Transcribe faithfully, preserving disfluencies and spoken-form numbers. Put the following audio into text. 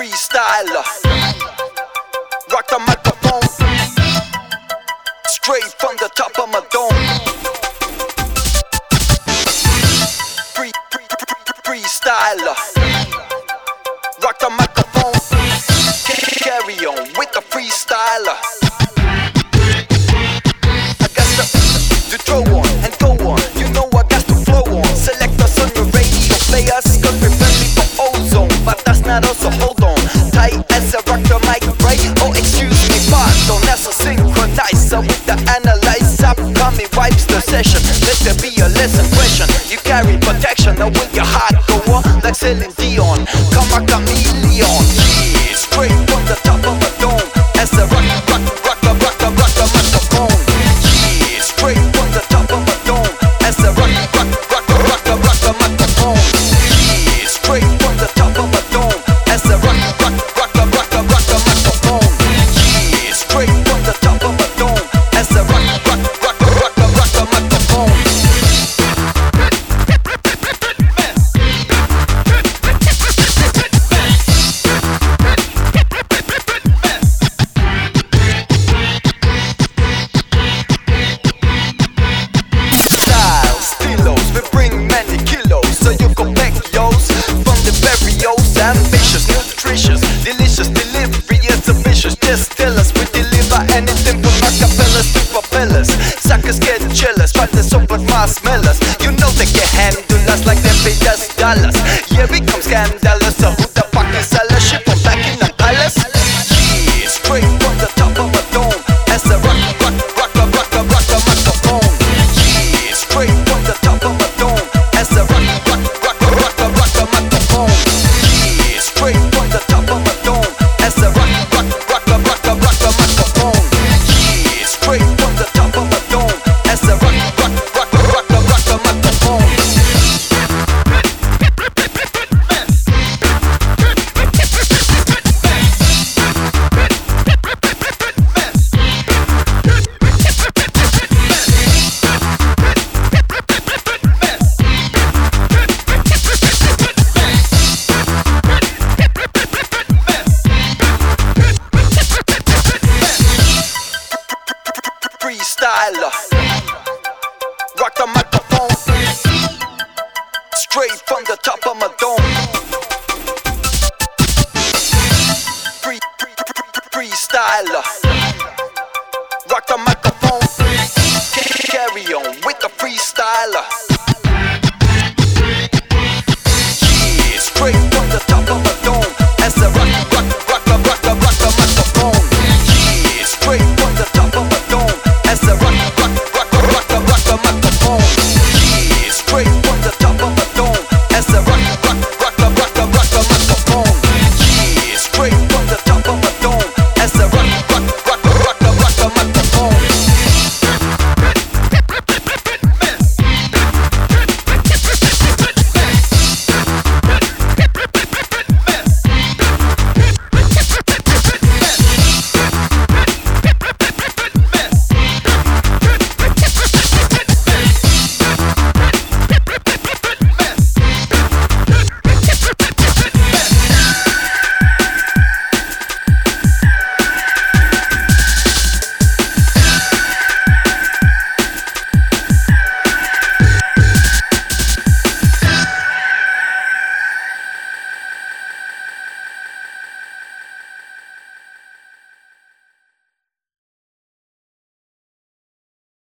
freestyler. Rock the microphone straight from the top of my dome. Free, free, free, freestyler. Rock the microphone. Carry on with the freestyler. I got to, to throw on and go on. You know I got to flow on. Select us on your radio players, cause we're friendly for ozone. But that's not also, hold on. Tight as a rock the mic, right? Oh, excuse me, pardon. That's a synchronizer with the analyzer. Upcoming wipes the session. Let there be a lesson question. You carry protection, now will your heart go on? Like Celine Dion, come a chameleon. Yeah, straight from the top of a dome. As a rock, rock, rock, rock, rock, rock, rock the microphone. Yeah, straight from the top of a dome. As a rock, rock, rock, rock, rock, rock the microphone. Yeah, straight from the top of a dome. As a rock, rock, rock, rock, rock, rock the microphone. Yeah, straight from the top of a dome. As a rock, rock, rock, rock, rock, rock the microphone. Ambitious, nutritious, delicious delivery is ambitious. Just tell us we deliver anything from acapellas to propellers. Suckers get jealous, but they're so but marshmallows. You know they can handle us like they pay us dollars. Yeah, we come scandalous, so who